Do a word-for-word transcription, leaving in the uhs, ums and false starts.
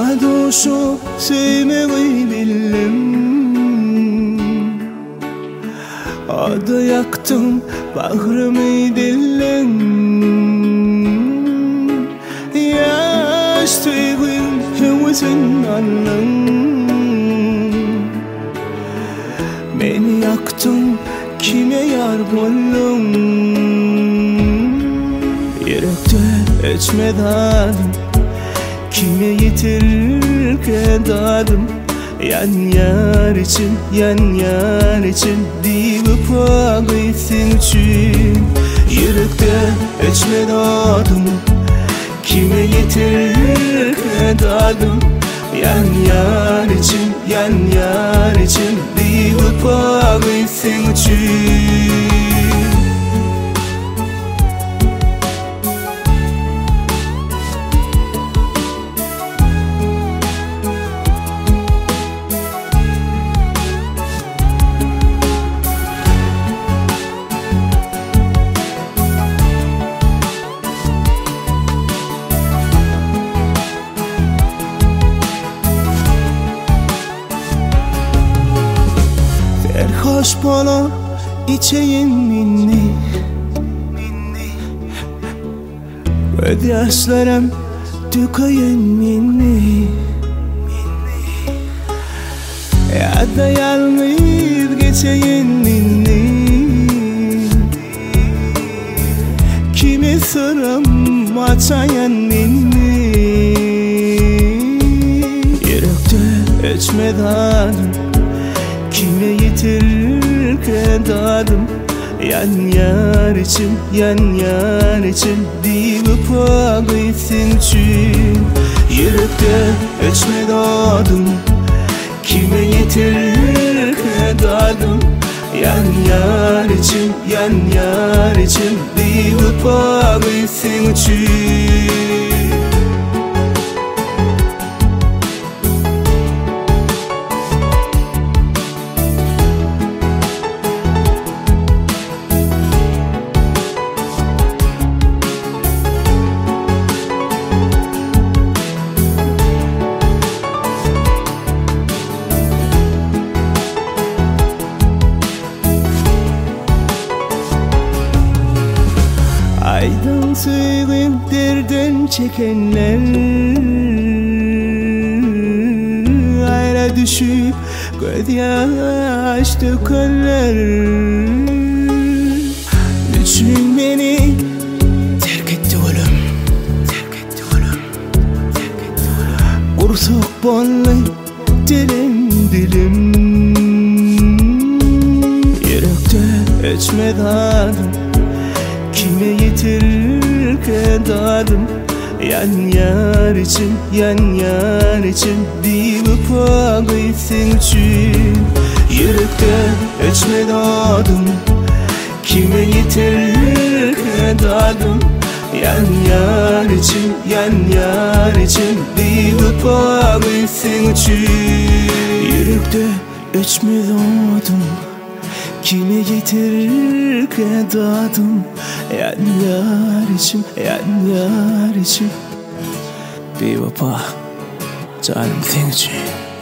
doğuşu sevmeyi bildim. Ada yaktım bağrımı dillen. Yaş tüyün hüvüzün alın. Beni yaktın kime yar buldun? Yürekte içmeden kime yitirirken dadım. Yan yar için, yan yar için divip ağıysın için. Yürekte içmeden kime yitirirken dadım. Yan yar için, yan yar için divip ağıysın için. Hoş bana içeyim minni, gözyaşlarım dökeyim minni. Ya da yalnız geçeyim minni. Kimi sırrım açayan minni. Yürekte içmeden kime yitirirken dadım. Yan yar için, yan yar için divip ağıysın için. Yürekte içme dadım. Kime yitirirken dadım. Yan yar için, yan yar için divip ağıysın için. Aydan suyun derden çekenler ayra düşüp gözyaş dökerler. Üçün beni terk etti oğlum, terk etti oğlum, terk etti oğlum. Kurtuk bollu dilim dilim. Yürekte içmeden kime yitirirken dadım. Yan yar için, yan yar için divip ağıysın için. Yürekte içme dadım. Kime yitirirken dadım. Yan yar için, yan yar için divip ağıysın için. Yürekte içme dadım. Kime yitirirken dadım. Yan yar için, yan yar için bir vapa canım senin için.